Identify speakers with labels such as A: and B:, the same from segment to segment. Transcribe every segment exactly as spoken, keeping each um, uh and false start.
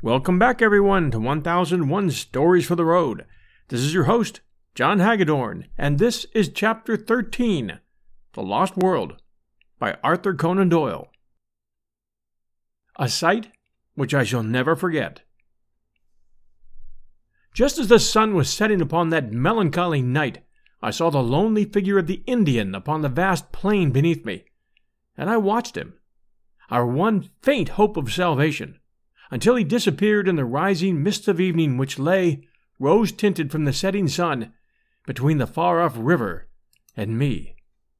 A: Welcome back, everyone, to one thousand one Stories for the Road. This is your host, John Hagedorn, and this is Chapter thirteen, The Lost World, by Arthur Conan Doyle. A sight which I shall never forget. Just as the sun was setting upon that melancholy night, I saw the lonely figure of the Indian upon the vast plain beneath me, and I watched him, our one faint hope of salvation, until he disappeared in the rising mists of evening which lay, rose-tinted from the setting sun, between the far-off river and me.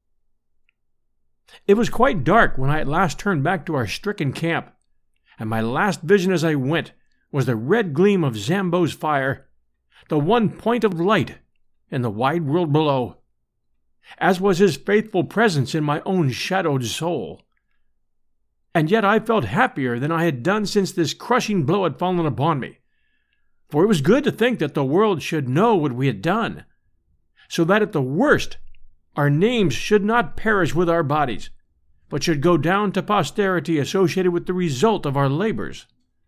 A: It was quite dark when I at last turned back to our stricken camp, and my last vision as I went was the red gleam of Zambo's fire, the one point of light in the wide world below, as was his faithful presence in my own shadowed soul. And yet I felt happier than I had done since this crushing blow had fallen upon me, for it was good to think that the world should know what we had done, so that at the worst our names should not perish with our bodies, but should go down to posterity associated with the result of our labors.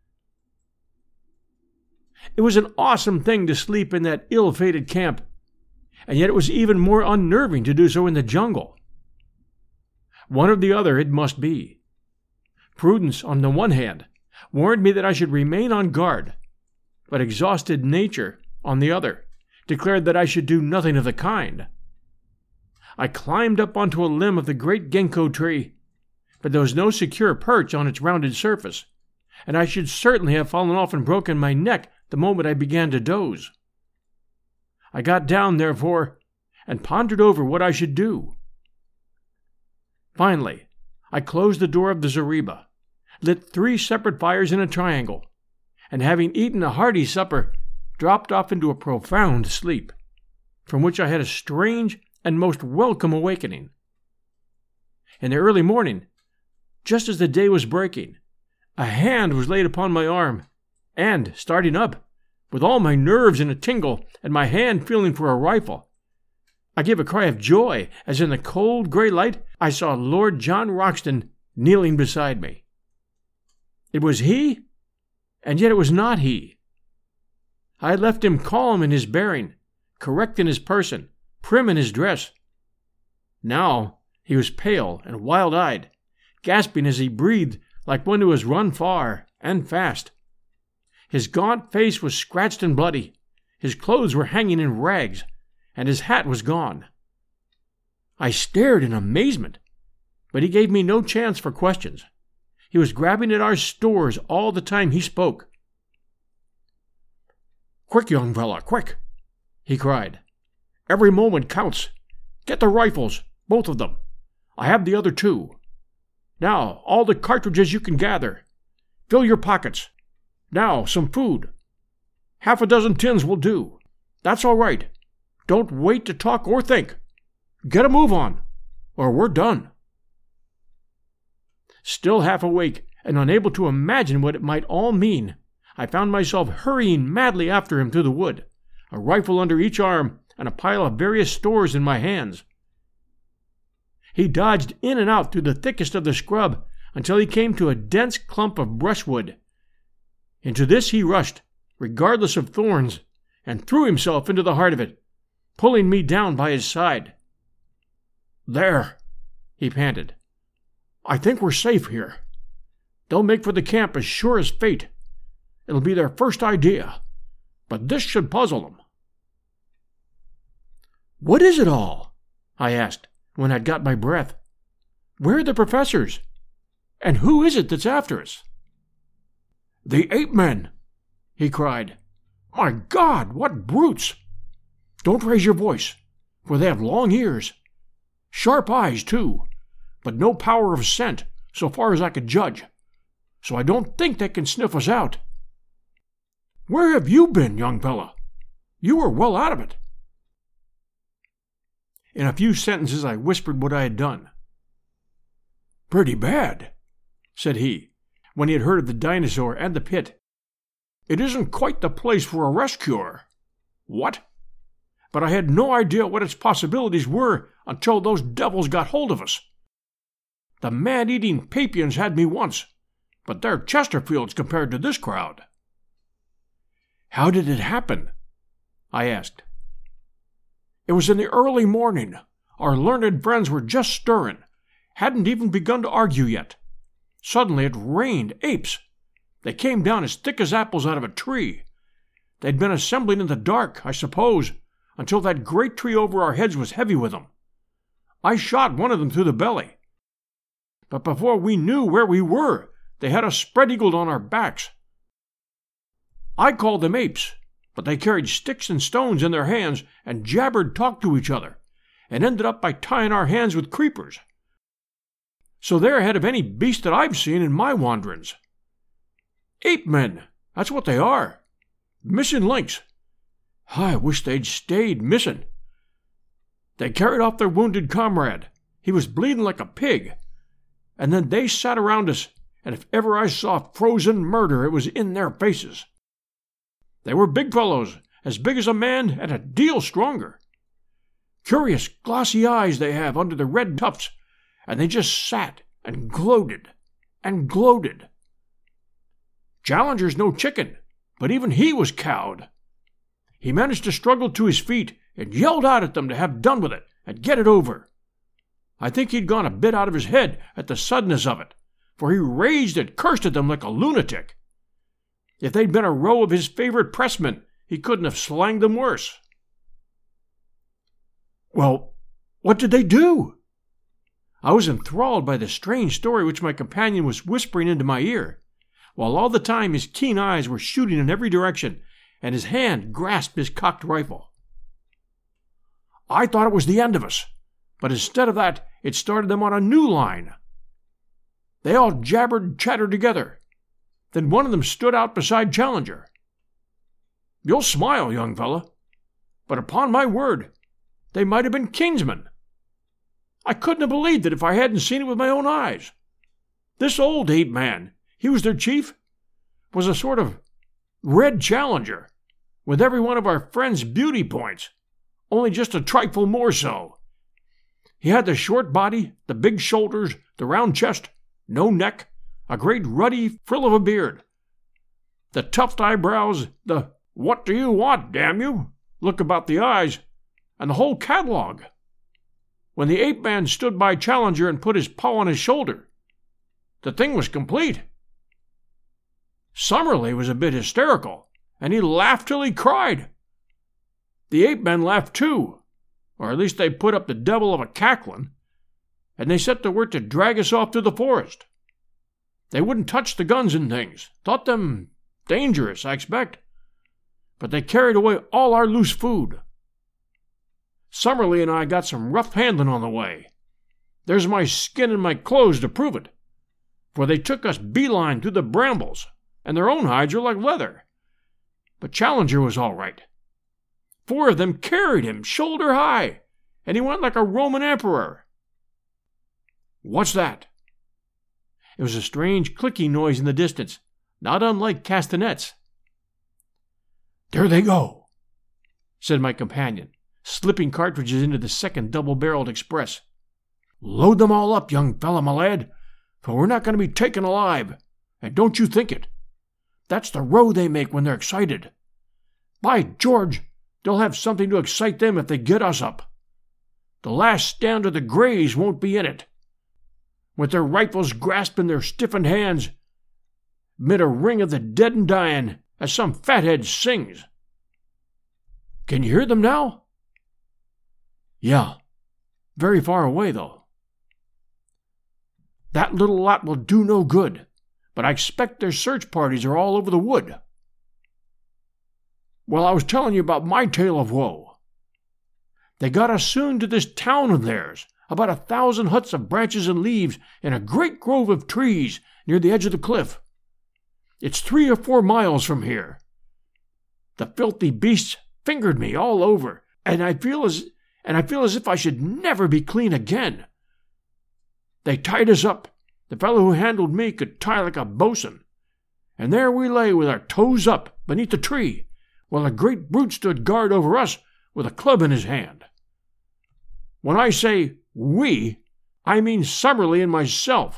A: It was an awesome thing to sleep in that ill-fated camp, and yet it was even more unnerving to do so in the jungle. One or the other it must be. Prudence, on the one hand, warned me that I should remain on guard, but exhausted nature, on the other, declared that I should do nothing of the kind. I climbed up onto a limb of the great ginkgo tree, but there was no secure perch on its rounded surface, and I should certainly have fallen off and broken my neck the moment I began to doze. I got down, therefore, and pondered over what I should do. Finally, I closed the door of the zareba, lit three separate fires in a triangle, and having eaten a hearty supper, dropped off into a profound sleep, from which I had a strange and most welcome awakening. In the early morning, just as the day was breaking, a hand was laid upon my arm, and, starting up, with all my nerves in a tingle and my hand feeling for a rifle, I gave a cry of joy as in the cold grey light I saw Lord John Roxton kneeling beside me. It was he, and yet it was not he. I had left him calm in his bearing, correct in his person, prim in his dress. Now he was pale and wild-eyed, gasping as he breathed like one who has run far and fast. His gaunt face was scratched and bloody, his clothes were hanging in rags, and his hat was gone. I stared in amazement, but he gave me no chance for questions. He was grabbing at our stores all the time he spoke. "Quick, young fella, quick!" he cried. "Every moment counts. Get the rifles, both of them. I have the other two. Now, all the cartridges you can gather. Fill your pockets. Now, some food. Half a dozen tins will do. That's all right. Don't wait to talk or think. Get a move on, or we're done." Still half awake and unable to imagine what it might all mean, I found myself hurrying madly after him through the wood, a rifle under each arm and a pile of various stores in my hands. He dodged in and out through the thickest of the scrub until he came to a dense clump of brushwood. Into this he rushed, regardless of thorns, and threw himself into the heart of it, pulling me down by his side. "There," he panted. "I think we're safe here. They'll make for the camp as sure as fate. It'll be their first idea, but this should puzzle them." "What is it all?" I asked, when I'd got my breath. "Where are the professors? And who is it that's after us?" "The ape-men!" he cried. "My God, what brutes! Don't raise your voice, for they have long ears. Sharp eyes, too, but no power of scent, so far as I could judge, so I don't think they can sniff us out. Where have you been, young fella? You were well out of it." In a few sentences I whispered what I had done. "Pretty bad," said he, when he had heard of the dinosaur and the pit. "It isn't quite the place for a rescuer. What? But I had no idea what its possibilities were until those devils got hold of us. The man-eating Papians had me once, but they're Chesterfields compared to this crowd." "How did it happen?" I asked. "It was in the early morning. Our learned friends were just stirring, hadn't even begun to argue yet. Suddenly it rained apes. They came down as thick as apples out of a tree. They'd been assembling in the dark, I suppose, until that great tree over our heads was heavy with them. I shot one of them through the belly. But before we knew where we were, they had us spread-eagled on our backs. I called them apes, but they carried sticks and stones in their hands and jabbered talk to each other, and ended up by tying our hands with creepers. So they're ahead of any beast that I've seen in my wanderings. Ape-men, that's what they are. Missing links. I wish they'd stayed missing. They carried off their wounded comrade. He was bleeding like a pig. And then they sat around us, and if ever I saw frozen murder, it was in their faces. They were big fellows, as big as a man and a deal stronger. Curious, glossy eyes they have under the red tufts, and they just sat and gloated and gloated. Challenger's no chicken, but even he was cowed. He managed to struggle to his feet and yelled out at them to have done with it and get it over. I think he'd gone a bit out of his head at the suddenness of it, for he raged and cursed at them like a lunatic. If they'd been a row of his favorite pressmen, he couldn't have slanged them worse. Well, what did they do? I was enthralled by the strange story which my companion was whispering into my ear, while all the time his keen eyes were shooting in every direction, and his hand grasped his cocked rifle. I thought it was the end of us, but instead of that, it started them on a new line. They all jabbered and chattered together. Then one of them stood out beside Challenger. You'll smile, young fella, but upon my word, they might have been kinsmen. I couldn't have believed it if I hadn't seen it with my own eyes. This old ape man, he was their chief, was a sort of red Challenger, with every one of our friend's beauty points, only just a trifle more so. He had the short body, the big shoulders, the round chest, no neck, a great ruddy frill of a beard, the tufted eyebrows, the "what do you want, damn you?" look about the eyes, and the whole catalogue. When the ape-man stood by Challenger and put his paw on his shoulder, the thing was complete. Summerlee was a bit hysterical, and he laughed till he cried. The ape-men laughed too, or at least they put up the devil of a cackling, and they set to work to drag us off to the forest. They wouldn't touch the guns and things, thought them dangerous, I expect, but they carried away all our loose food. Summerlee and I got some rough handling on the way. There's my skin and my clothes to prove it, for they took us beeline through the brambles, and their own hides are like leather. But Challenger was all right. Four of them carried him shoulder high, and he went like a Roman emperor. What's that? It was a strange clicking noise in the distance, not unlike castanets. There they go, said my companion, slipping cartridges into the second double-barreled Express. Load them all up, young fella, my lad, for we're not going to be taken alive, and don't you think it. That's the row they make when they're excited. By George, they'll have something to excite them if they get us up. The last stand of the Greys won't be in it. With their rifles grasped in their stiffened hands, mid a ring of the dead and dying, as some fathead sings. Can you hear them now? Yeah, very far away, though. That little lot will do no good, but I expect their search parties are all over the wood. Well, I was telling you about my tale of woe. They got us soon to this town of theirs, about a thousand huts of branches and leaves in a great grove of trees near the edge of the cliff. It's three or four miles from here. The filthy beasts fingered me all over, and I feel as and I feel as if I should never be clean again. They tied us up. The fellow who handled me could tie like a bosun, and there we lay with our toes up beneath the tree, while a great brute stood guard over us with a club in his hand. When I say we, I mean Summerlee and myself.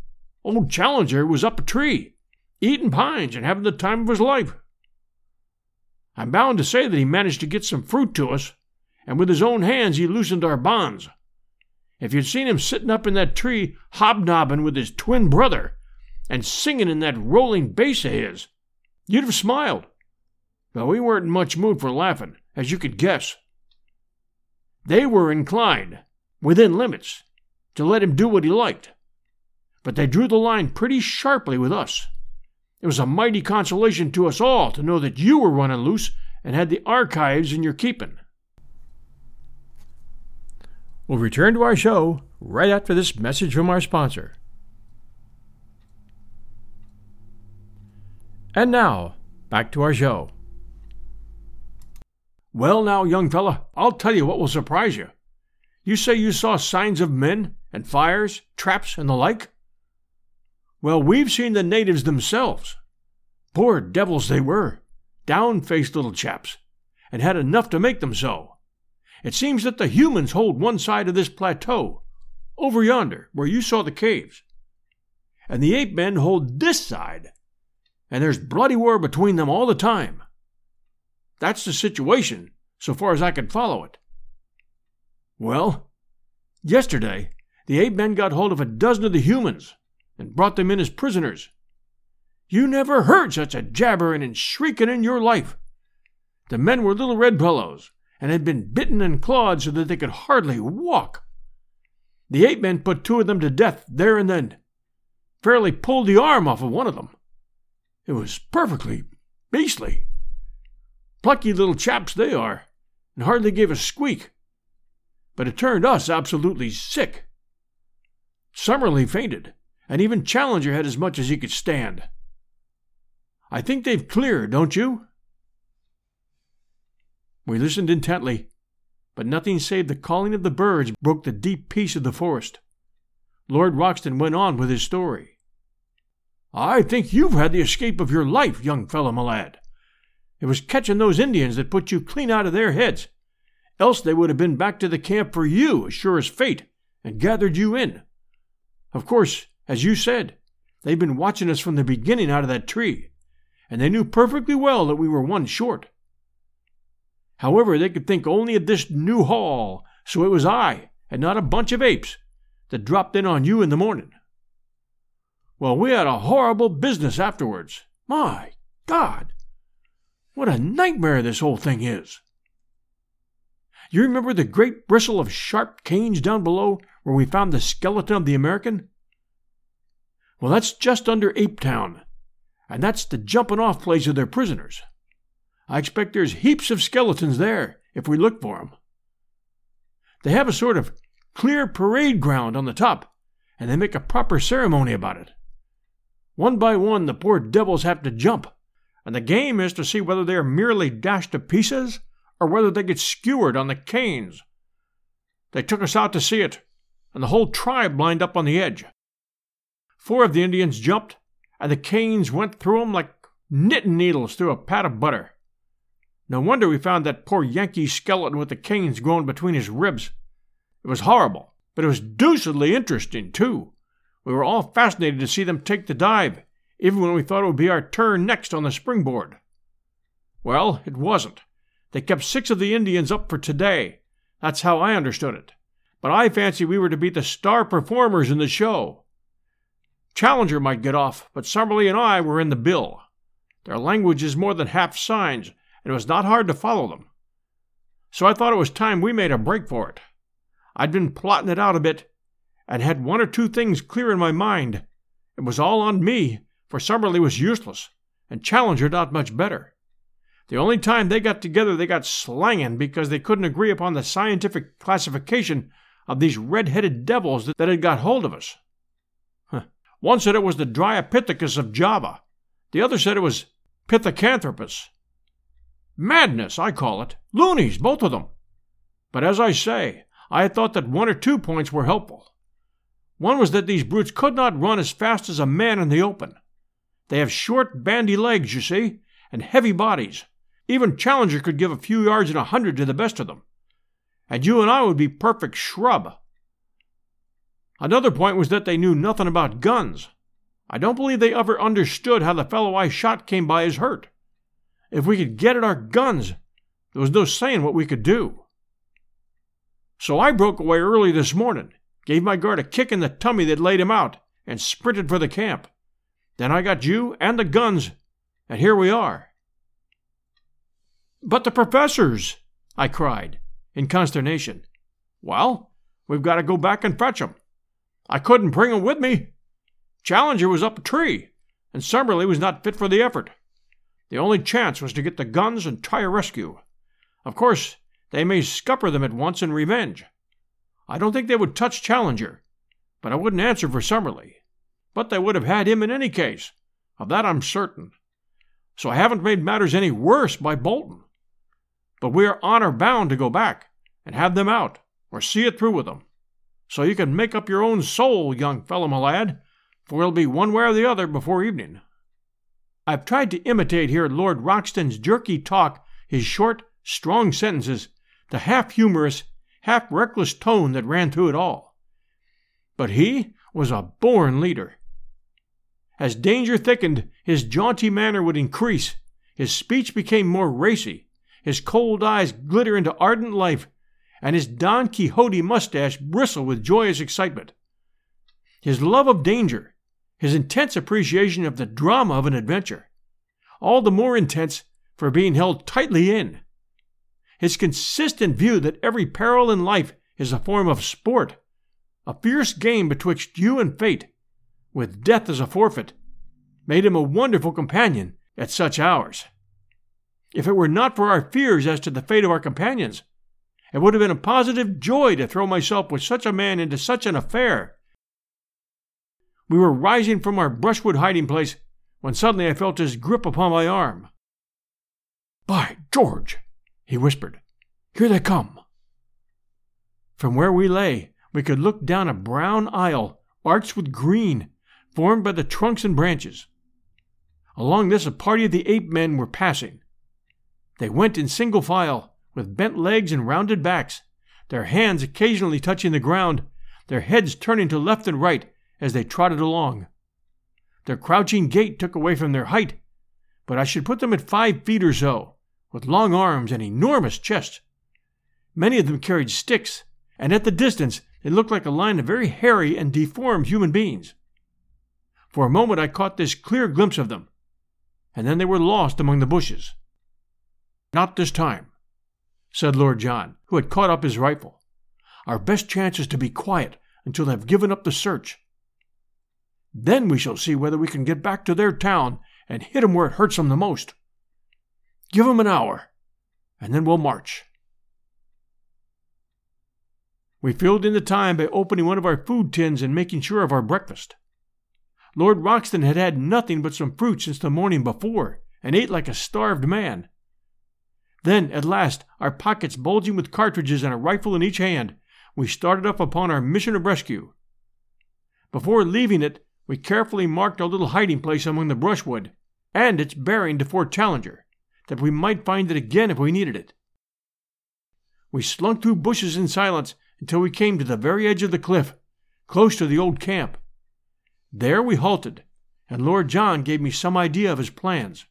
A: Old Challenger was up a tree, eating pines and having the time of his life. I'm bound to say that he managed to get some fruit to us, and with his own hands he loosened our bonds. If you'd seen him sitting up in that tree hobnobbing with his twin brother and singing in that rolling bass of his, you'd have smiled. But we weren't in much mood for laughing, as you could guess. They were inclined, within limits, to let him do what he liked. But they drew the line pretty sharply with us. It was a mighty consolation to us all to know that you were running loose and had the archives in your keeping. We'll return to our show right after this message from our sponsor. And now, back to our show. Well now, young fella, I'll tell you what will surprise you. You say you saw signs of men and fires, traps, and the like? Well, we've seen the natives themselves. Poor devils they were, down-faced little chaps, and had enough to make them so. It seems that the humans hold one side of this plateau, over yonder, where you saw the caves, and the ape-men hold this side, and there's bloody war between them all the time. That's the situation, so far as I can follow it. Well, yesterday, the ape-men got hold of a dozen of the humans and brought them in as prisoners. You never heard such a jabbering and shrieking in your life. The men were little red fellows, and had been bitten and clawed so that they could hardly walk. The ape-men put two of them to death there and then. Fairly pulled the arm off of one of them. It was perfectly beastly. Plucky little chaps they are, and hardly gave a squeak. But it turned us absolutely sick. Summerlee fainted, and even Challenger had as much as he could stand. I think they've cleared, don't you? We listened intently, but nothing save the calling of the birds broke the deep peace of the forest. Lord Roxton went on with his story. I think you've had the escape of your life, young fellow, my lad. It was catching those Indians that put you clean out of their heads. Else they would have been back to the camp for you, as sure as fate, and gathered you in. Of course, as you said, they've been watching us from the beginning out of that tree, and they knew perfectly well that we were one short. However, they could think only of this new haul, so it was I, and not a bunch of apes, that dropped in on you in the morning. Well, we had a horrible business afterwards. My God! What a nightmare this whole thing is! You remember the great bristle of sharp canes down below where we found the skeleton of the American? Well, that's just under Ape Town, and that's the jumping-off place of their prisoners. I expect there's heaps of skeletons there, if we look for 'em. They have a sort of clear parade ground on the top, and they make a proper ceremony about it. One by one, the poor devils have to jump, and the game is to see whether they are merely dashed to pieces or whether they get skewered on the canes. They took us out to see it, and the whole tribe lined up on the edge. Four of the Indians jumped, and the canes went through 'em like knitting needles through a pat of butter. No wonder we found that poor Yankee skeleton with the canes growing between his ribs. It was horrible, but it was deucedly interesting, too. We were all fascinated to see them take the dive, even when we thought it would be our turn next on the springboard. Well, it wasn't. They kept six of the Indians up for today. That's how I understood it. But I fancy we were to be the star performers in the show. Challenger might get off, but Summerlee and I were in the bill. Their language is more than half signs, and it was not hard to follow them. So I thought it was time we made a break for it. I'd been plotting it out a bit, and had one or two things clear in my mind. It was all on me, for Summerlee was useless, and Challenger not much better. The only time they got together they got slanging because they couldn't agree upon the scientific classification of these red-headed devils that, that had got hold of us. Huh. One said it was the Dryopithecus of Java. The other said it was Pithecanthropus. Madness, I call it. Loonies, both of them. But as I say, I had thought that one or two points were helpful. One was that these brutes could not run as fast as a man in the open. They have short, bandy legs, you see, and heavy bodies. Even Challenger could give a few yards in a hundred to the best of them. And you and I would be perfect scrub. Another point was that they knew nothing about guns. I don't believe they ever understood how the fellow I shot came by his hurt. if we could get at our guns, there was no saying what we could do. So I broke away early this morning, gave my guard a kick in the tummy that laid him out, and sprinted for the camp. Then I got you and the guns, and here we are." "But the professors!" I cried, in consternation. "Well, we've got to go back and fetch 'em. I couldn't bring 'em with me. Challenger was up a tree, and Summerlee was not fit for the effort. The only chance was to get the guns and try a rescue. Of course, they may scupper them at once in revenge. I don't think they would touch Challenger, but I wouldn't answer for Summerlee. But they would have had him in any case. Of that I'm certain. So I haven't made matters any worse by bolting. But we are honor bound to go back and have them out, or see it through with them. So you can make up your own soul, young fellow, my lad, for it'll be one way or the other before evening." I've tried to imitate here Lord Roxton's jerky talk, his short, strong sentences, the half-humorous, half-reckless tone that ran through it all. But he was a born leader. As danger thickened, his jaunty manner would increase, his speech became more racy, his cold eyes glitter into ardent life, and his Don Quixote mustache bristle with joyous excitement. His love of danger, his intense appreciation of the drama of an adventure, all the more intense for being held tightly in. His consistent view that every peril in life is a form of sport, a fierce game betwixt you and fate, with death as a forfeit, made him a wonderful companion at such hours. If it were not for our fears as to the fate of our companions, it would have been a positive joy to throw myself with such a man into such an affair. We were rising from our brushwood hiding place when suddenly I felt his grip upon my arm. "By George!" he whispered. "Here they come." From where we lay, we could look down a brown aisle, arched with green, formed by the trunks and branches. Along this a party of the ape-men were passing. They went in single file, with bent legs and rounded backs, their hands occasionally touching the ground, their heads turning to left and right as they trotted along. Their crouching gait took away from their height, but I should put them at five feet or so, with long arms and enormous chests. Many of them carried sticks, and at the distance they looked like a line of very hairy and deformed human beings. For a moment I caught this clear glimpse of them, and then they were lost among the bushes. "Not this time," said Lord John, who had caught up his rifle. "Our best chance is to be quiet until they have given up the search. Then we shall see whether we can get back to their town and hit 'em where it hurts 'em the most. Give 'em an hour, and then we'll march." We filled in the time by opening one of our food tins and making sure of our breakfast. Lord Roxton had had nothing but some fruit since the morning before, and ate like a starved man. Then, at last, our pockets bulging with cartridges and a rifle in each hand, we started off upon our mission of rescue. Before leaving it, we carefully marked our little hiding place among the brushwood, and its bearing to Fort Challenger, that we might find it again if we needed it. We slunk through bushes in silence until we came to the very edge of the cliff, close to the old camp. There we halted, and Lord John gave me some idea of his plans.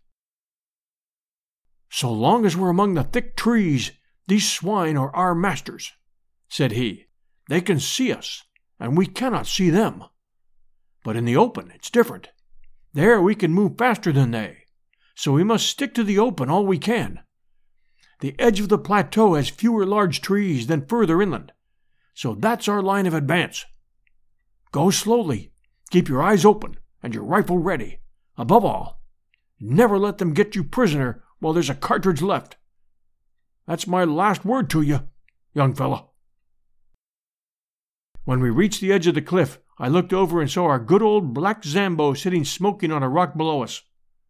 A: "So long as we're among the thick trees, these swine are our masters," said he. "They can see us, and we cannot see them. But in the open, it's different. There we can move faster than they, so we must stick to the open all we can. The edge of the plateau has fewer large trees than further inland, so that's our line of advance. Go slowly, keep your eyes open and your rifle ready. Above all, never let them get you prisoner while there's a cartridge left. That's my last word to you, young fellow." When we reached the edge of the cliff, I looked over and saw our good old Black Zambo sitting smoking on a rock below us.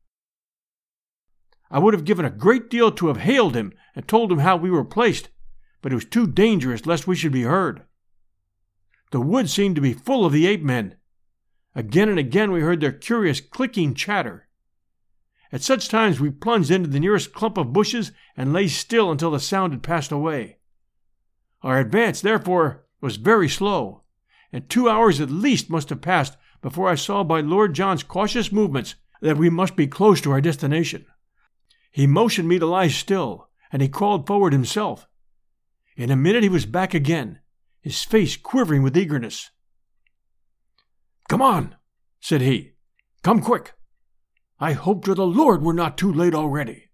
A: I would have given a great deal to have hailed him and told him how we were placed, but it was too dangerous lest we should be heard. The wood seemed to be full of the ape-men. Again and again we heard their curious clicking chatter. At such times we plunged into the nearest clump of bushes and lay still until the sound had passed away. Our advance, therefore, was very slow, and two hours at least must have passed before I saw by Lord John's cautious movements that we must be close to our destination. He motioned me to lie still, and he crawled forward himself. In a minute he was back again, his face quivering with eagerness. "Come on," said he. "Come quick. I hope to the Lord we're not too late already."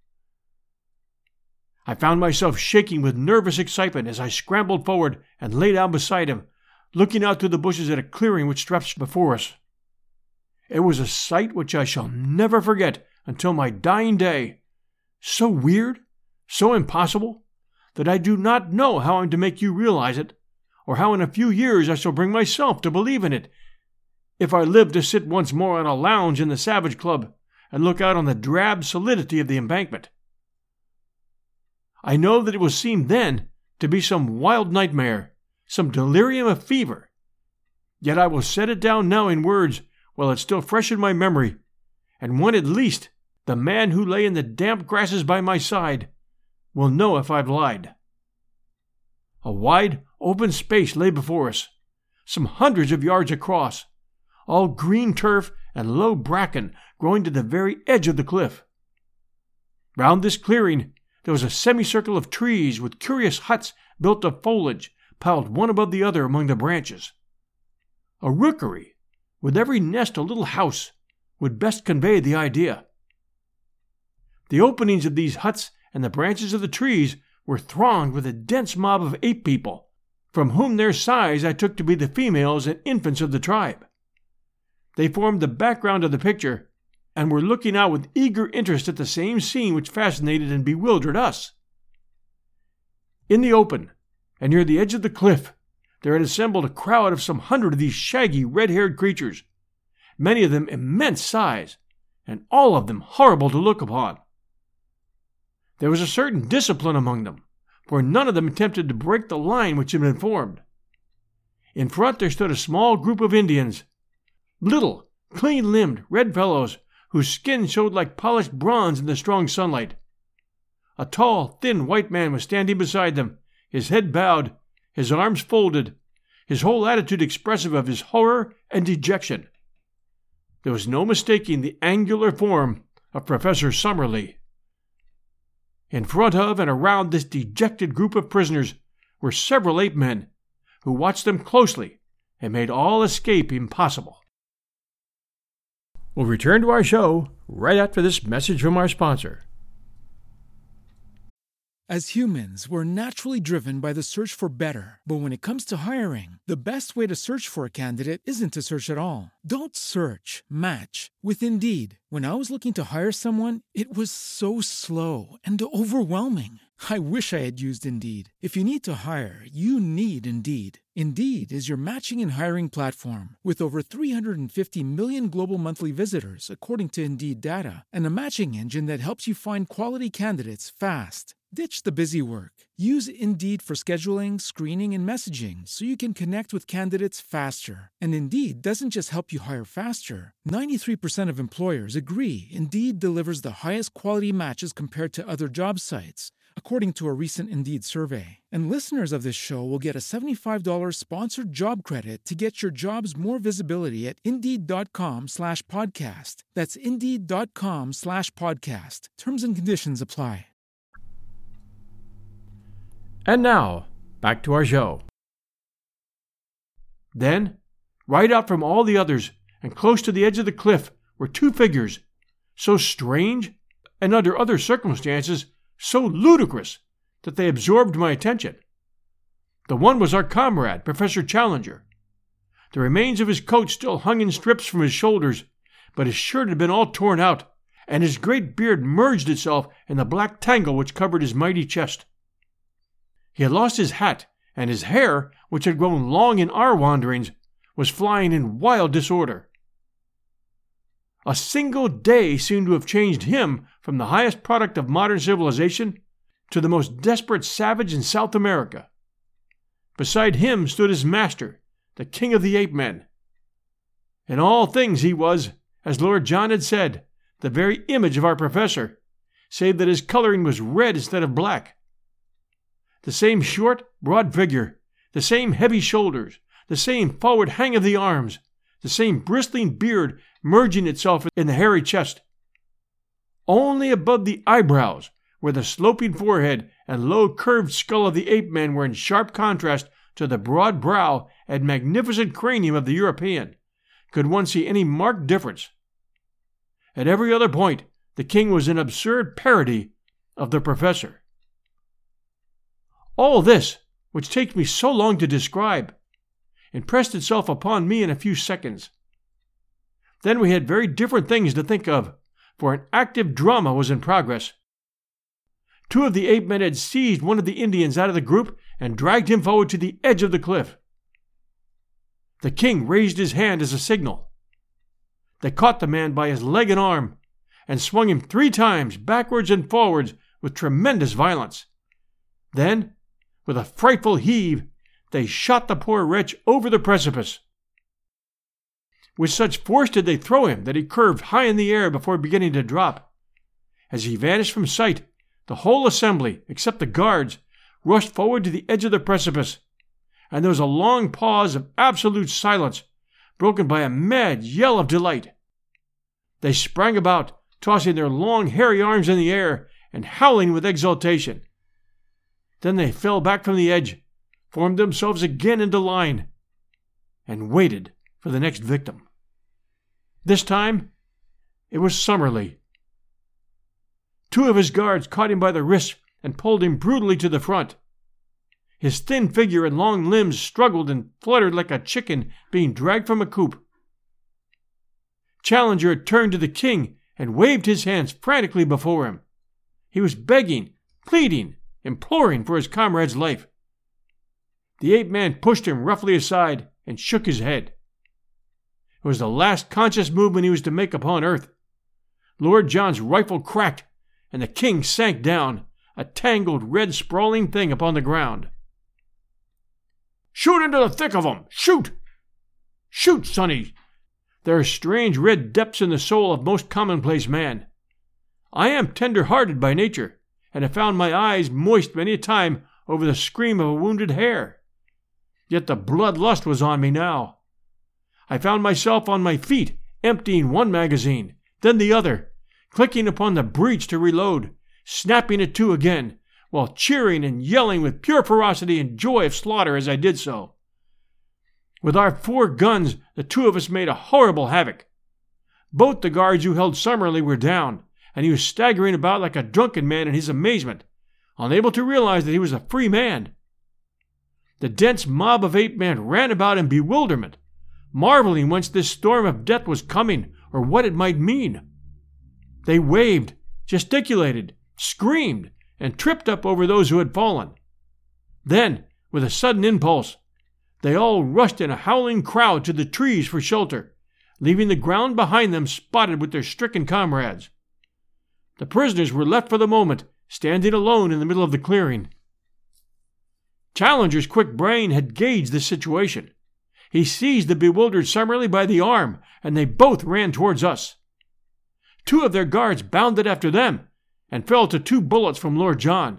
A: I found myself shaking with nervous excitement as I scrambled forward and lay down beside him, looking out through the bushes at a clearing which stretched before us. It was a sight which I shall never forget until my dying day. So weird, so impossible, that I do not know how I'm to make you realize it, or how in a few years I shall bring myself to believe in it, if I live to sit once more on a lounge in the Savage Club and look out on the drab solidity of the embankment. I know that it will seem then to be some wild nightmare, some delirium of fever, yet I will set it down now in words while it's still fresh in my memory, and when at least the man who lay in the damp grasses by my side will know if I've lied. A wide, open space lay before us, some hundreds of yards across, all green turf and low bracken growing to the very edge of the cliff. Round this clearing there was a semicircle of trees with curious huts built of foliage piled one above the other among the branches. A rookery, with every nest a little house, would best convey the idea. The openings of these huts and the branches of the trees were thronged with a dense mob of ape people, from whom their size I took to be the females and infants of the tribe. They formed the background of the picture, and were looking out with eager interest at the same scene which fascinated and bewildered us. In the open, and near the edge of the cliff, there had assembled a crowd of some hundred of these shaggy, red-haired creatures, many of them immense size, and all of them horrible to look upon. There was a certain discipline among them, for none of them attempted to break the line which had been formed. In front there stood a small group of Indians, little, clean-limbed, red fellows, whose skin showed like polished bronze in the strong sunlight. A tall, thin white man was standing beside them, his head bowed, his arms folded, his whole attitude expressive of his horror and dejection. There was no mistaking the angular form of Professor Summerlee. In front of and around this dejected group of prisoners were several ape men, who watched them closely and made all escape impossible. We'll return to our show right after this message from our sponsor.
B: As humans, we're naturally driven by the search for better. But when it comes to hiring, the best way to search for a candidate isn't to search at all. Don't search, match with Indeed. When I was looking to hire someone, it was so slow and overwhelming. I wish I had used Indeed. If you need to hire, you need Indeed. Indeed is your matching and hiring platform with over three hundred fifty million global monthly visitors, according to Indeed data, and a matching engine that helps you find quality candidates fast. Ditch the busy work. Use Indeed for scheduling, screening, and messaging so you can connect with candidates faster. And Indeed doesn't just help you hire faster. ninety-three percent of employers agree Indeed delivers the highest quality matches compared to other job sites, according to a recent Indeed survey. And listeners of this show will get a seventy-five dollars sponsored job credit to get your jobs more visibility at Indeed.com slash podcast. That's Indeed.com slash podcast. Terms and conditions apply.
A: And now, back to our show. Then, right out from all the others, and close to the edge of the cliff, were two figures, so strange, and under other circumstances, so ludicrous, that they absorbed my attention. The one was our comrade, Professor Challenger. The remains of his coat still hung in strips from his shoulders, but his shirt had been all torn out, and his great beard merged itself in the black tangle which covered his mighty chest. He had lost his hat, and his hair, which had grown long in our wanderings, was flying in wild disorder. A single day seemed to have changed him from the highest product of modern civilization to the most desperate savage in South America. Beside him stood his master, the king of the ape men. In all things he was, as Lord John had said, the very image of our professor, save that his coloring was red instead of black. The same short, broad figure, the same heavy shoulders, the same forward hang of the arms, the same bristling beard merging itself in the hairy chest. Only above the eyebrows, where the sloping forehead and low curved skull of the ape-man were in sharp contrast to the broad brow and magnificent cranium of the European, could one see any marked difference. At every other point, the king was an absurd parody of the professor. All this, which takes me so long to describe, impressed itself upon me in a few seconds. Then we had very different things to think of, for an active drama was in progress. Two of the ape men had seized one of the Indians out of the group and dragged him forward to the edge of the cliff. The king raised his hand as a signal. They caught the man by his leg and arm and swung him three times backwards and forwards with tremendous violence. Then, with a frightful heave, they shot the poor wretch over the precipice. With such force did they throw him that he curved high in the air before beginning to drop. As he vanished from sight, the whole assembly, except the guards, rushed forward to the edge of the precipice, and there was a long pause of absolute silence, broken by a mad yell of delight. They sprang about, tossing their long hairy arms in the air and howling with exultation. Then they fell back from the edge, formed themselves again into line, and waited for the next victim. This time, it was Summerlee. Two of his guards caught him by the wrists and pulled him brutally to the front. His thin figure and long limbs struggled and fluttered like a chicken being dragged from a coop. Challenger turned to the king and waved his hands frantically before him. He was begging, pleading, imploring for his comrade's life. The ape-man pushed him roughly aside and shook his head. It was the last conscious movement he was to make upon earth. Lord John's rifle cracked, and the king sank down, a tangled, red, sprawling thing upon the ground. "Shoot into the thick of 'em! Shoot! Shoot, sonny! There are strange red depths in the soul of most commonplace man. I am tender-hearted by nature, and have found my eyes moist many a time over the scream of a wounded hare. Yet the blood-lust was on me now. I found myself on my feet, emptying one magazine, then the other, clicking upon the breech to reload, snapping it to again, while cheering and yelling with pure ferocity and joy of slaughter as I did so. With our four guns, the two of us made a horrible havoc. Both the guards who held Summerlee were down, and he was staggering about like a drunken man in his amazement, unable to realize that he was a free man. The dense mob of ape-men ran about in bewilderment, marveling whence this storm of death was coming or what it might mean. They waved, gesticulated, screamed, and tripped up over those who had fallen. Then, with a sudden impulse, they all rushed in a howling crowd to the trees for shelter, leaving the ground behind them spotted with their stricken comrades. The prisoners were left for the moment, standing alone in the middle of the clearing. Challenger's quick brain had gauged the situation. He seized the bewildered Summerlee by the arm, and they both ran towards us. Two of their guards bounded after them, and fell to two bullets from Lord John.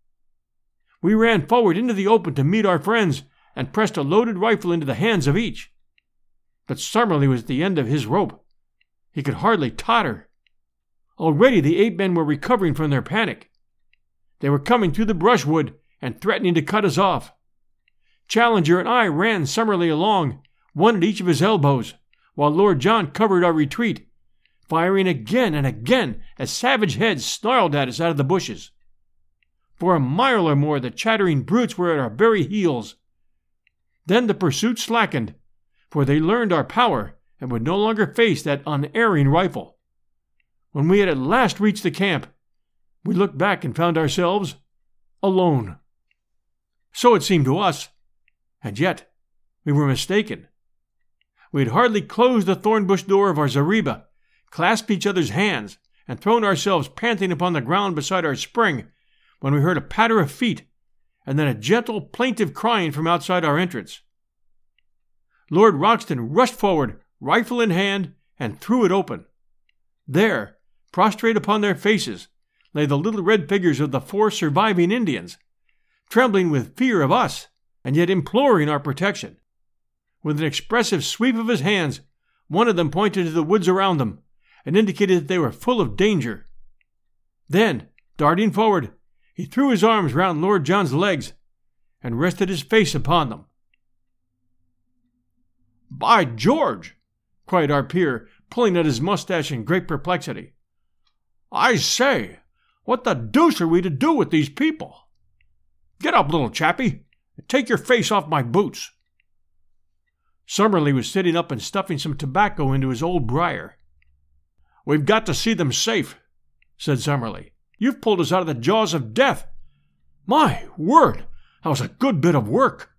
A: We ran forward into the open to meet our friends, and pressed a loaded rifle into the hands of each. But Summerlee was at the end of his rope. He could hardly totter. Already the ape-men were recovering from their panic. They were coming through the brushwood and threatening to cut us off. Challenger and I ran Summerlee along, one at each of his elbows, while Lord John covered our retreat, firing again and again as savage heads snarled at us out of the bushes. For a mile or more the chattering brutes were at our very heels. Then the pursuit slackened, for they learned our power and would no longer face that unerring rifle. When we had at last reached the camp, we looked back and found ourselves alone. So it seemed to us, and yet we were mistaken. We had hardly closed the thorn-bush door of our zareba, clasped each other's hands, and thrown ourselves panting upon the ground beside our spring, when we heard a patter of feet, and then a gentle, plaintive crying from outside our entrance. Lord Roxton rushed forward, rifle in hand, and threw it open. There, prostrate upon their faces, lay the little red figures of the four surviving Indians, trembling with fear of us, and yet imploring our protection. With an expressive sweep of his hands, one of them pointed to the woods around them, and indicated that they were full of danger. Then, darting forward, he threw his arms round Lord John's legs and rested his face upon them. "By George!" cried our peer, pulling at his mustache in great perplexity. "I say, what the deuce are we to do with these people? Get up, little chappie, and take your face off my boots." Summerlee was sitting up and stuffing some tobacco into his old briar. "We've got to see them safe," said Summerlee. "You've pulled us out of the jaws of death. My word, that was a good bit of work."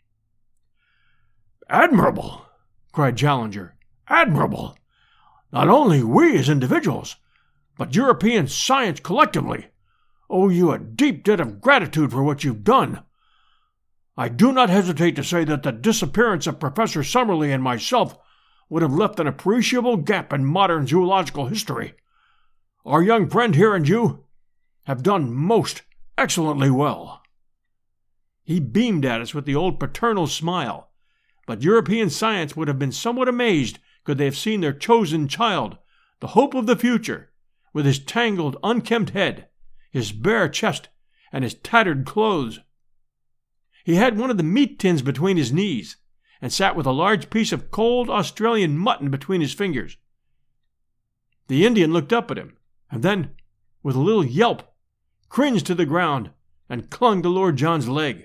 A: "Admirable!" cried Challenger. "Admirable! Not only we as individuals, but European science collectively, owe you a deep debt of gratitude for what you've done. I do not hesitate to say that the disappearance of Professor Summerlee and myself would have left an appreciable gap in modern zoological history. Our young friend here and you have done most excellently well." He beamed at us with the old paternal smile, but European science would have been somewhat amazed could they have seen their chosen child, the hope of the future, with his tangled, unkempt head, his bare chest, and his tattered clothes. He had one of the meat tins between his knees, and sat with a large piece of cold Australian mutton between his fingers. The Indian looked up at him, and then, with a little yelp, cringed to the ground and clung to Lord John's leg.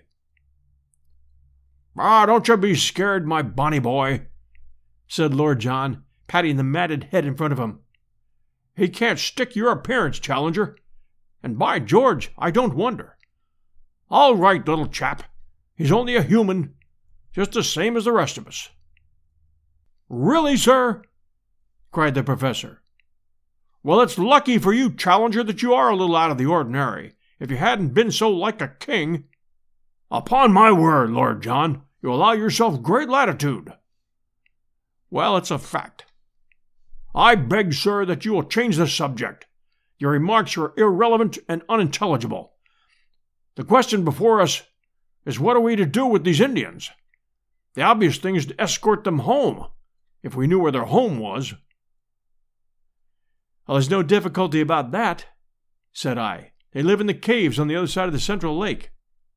A: "Ah, don't you be scared, my bonny boy," said Lord John, patting the matted head in front of him. "He can't stick your appearance, Challenger, and by George, I don't wonder. All right, little chap. He's only a human, just the same as the rest of us." "Really, sir?" cried the professor. "Well, it's lucky for you, Challenger, that you are a little out of the ordinary. If you hadn't been so like a king—" "Upon my word, Lord John, you allow yourself great latitude." "Well, it's a fact." "I beg, sir, that you will change the subject. Your remarks are irrelevant and unintelligible. The question before us is what are we to do with these Indians? The obvious thing is to escort them home, if we knew where their home was." "Well, there's no difficulty about that," said I. "They live in the caves on the other side of the central lake."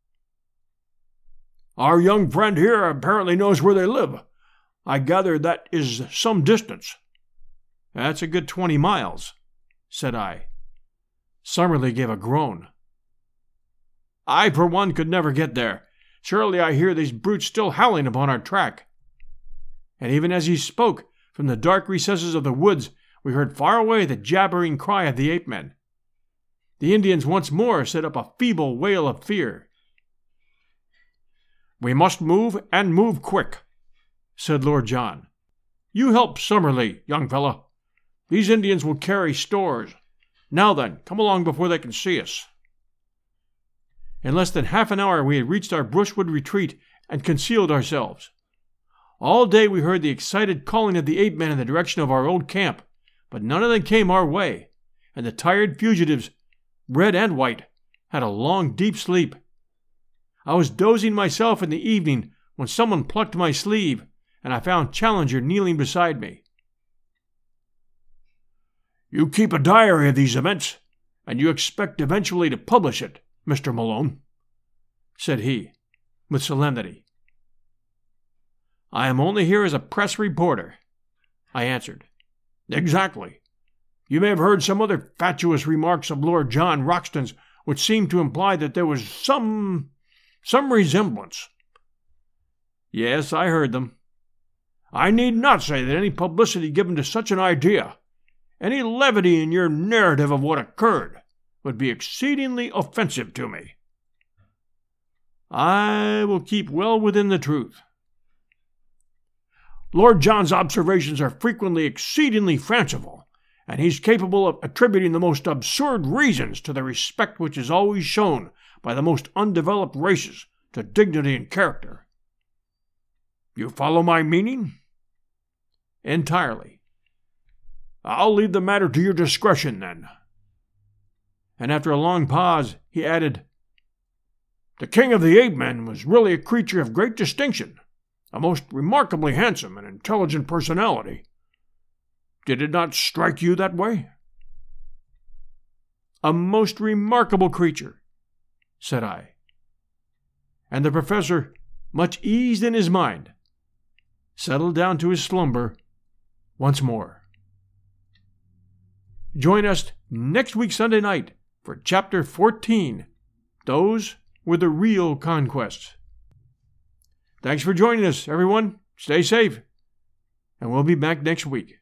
A: "Our young friend here apparently knows where they live. I gather that is some distance." "That's a good twenty miles," said I. Summerlee gave a groan. "I, for one, could never get there. Surely I hear these brutes still howling upon our track." And even as he spoke, from the dark recesses of the woods, we heard far away the jabbering cry of the ape-men. The Indians once more set up a feeble wail of fear. "We must move, and move quick," said Lord John. "You help Summerlee, young fellow. These Indians will carry stores. Now then, come along before they can see us." In less than half an hour we had reached our brushwood retreat and concealed ourselves. All day we heard the excited calling of the ape-men in the direction of our old camp, but none of them came our way, and the tired fugitives, red and white, had a long, deep sleep. I was dozing myself in the evening when someone plucked my sleeve, and I found Challenger kneeling beside me. "You keep a diary of these events, and you expect eventually to publish it, Mister Malone," said he, with solemnity. "I am only here as a press reporter," I answered. "Exactly. You may have heard some other fatuous remarks of Lord John Roxton's which seemed to imply that there was some... some resemblance." "Yes, I heard them." "I need not say that any publicity given to such an idea, any levity in your narrative of what occurred, would be exceedingly offensive to me." "I will keep well within the truth." "Lord John's observations are frequently exceedingly fanciful, and he's capable of attributing the most absurd reasons to the respect which is always shown by the most undeveloped races to dignity and character. You follow my meaning?" "Entirely." "I'll leave the matter to your discretion, then." And after a long pause, he added, "The king of the ape-men was really a creature of great distinction, a most remarkably handsome and intelligent personality. Did it not strike you that way?" "A most remarkable creature," said I. And the professor, much eased in his mind, settled down to his slumber once more. Join us next week Sunday night for Chapter fourteen. Those were the real conquests. Thanks for joining us, everyone. Stay safe, and we'll be back next week.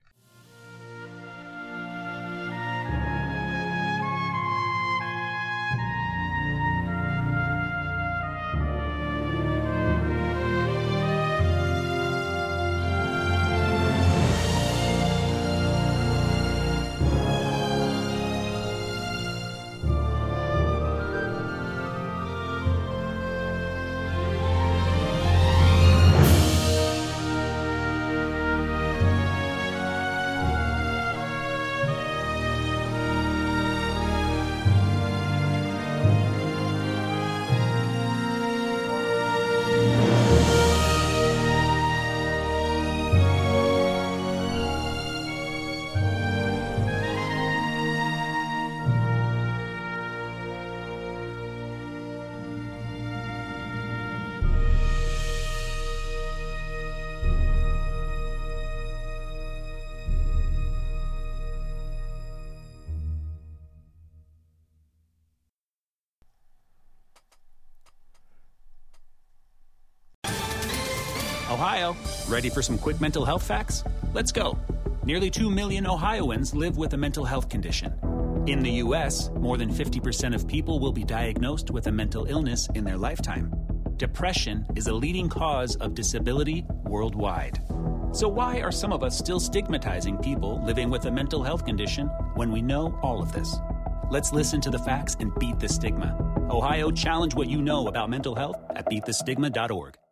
C: Ohio, ready for some quick mental health facts? Let's go. Nearly two million Ohioans live with a mental health condition. In the U S, more than fifty percent of people will be diagnosed with a mental illness in their lifetime. Depression is a leading cause of disability worldwide. So why are some of us still stigmatizing people living with a mental health condition when we know all of this? Let's listen to the facts and beat the stigma. Ohio, challenge what you know about mental health at beat the stigma dot org.